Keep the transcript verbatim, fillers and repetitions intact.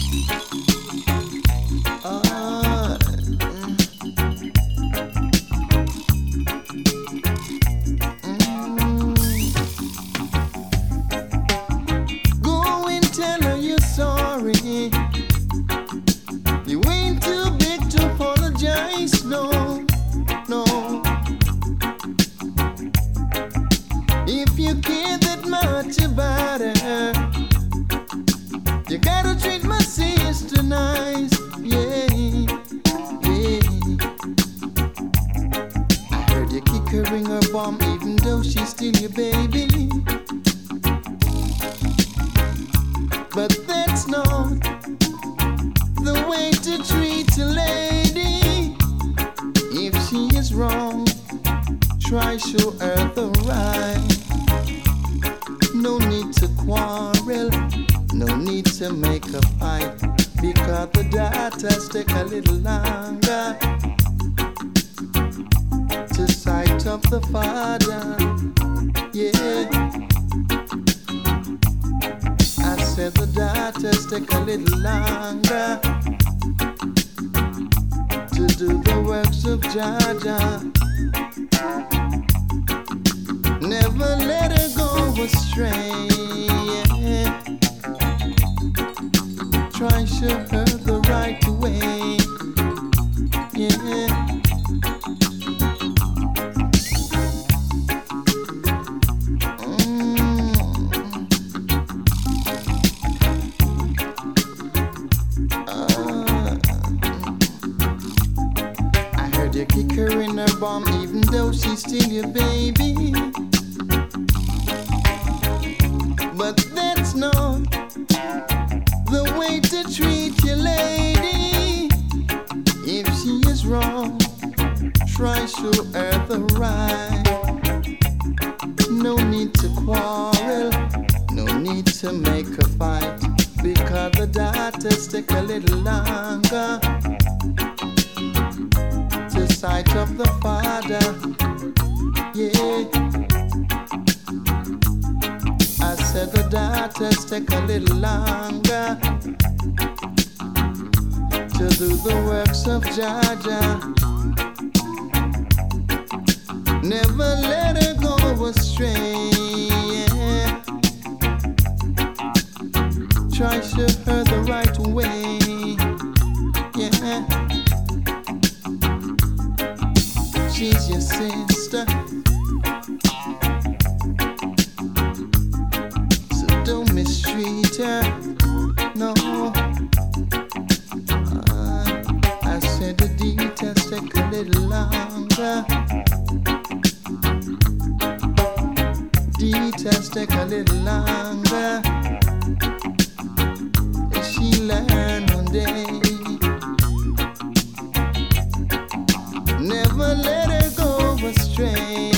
Ah, mm. Go and tell her you're sorry. You ain't too big to apologize, no, no. If you care that much about her, you gotta treat my sister nice, yeah, yeah. I heard you kick her in her bum even though she's still your baby. But that's not the way to treat a lady. If she is wrong, try show her the right. No need to quarrel, no need to make a fight, because the daughters take a little longer to sight up the father, yeah. I said the daughters take a little longer to do the works of Jah. Never let her go astray, yeah. Try show her the right way, yeah. Mm. Uh, I heard you kick her in her bum even though she's still your baby. But that's not the way to treat your lady. If she is wrong, try show her the right. No need to quarrel, no need to make a fight, because the daughters take a little longer to sight up the father, yeah. I said the daughters take a little longer to do the works of Jah. Never let her go astray, yeah. Try show her the right way, yeah. She's your sister, don't mistreat her, no. uh, I said the details take a little longer. Details take a little longer. She learn one day. Never let her go astray.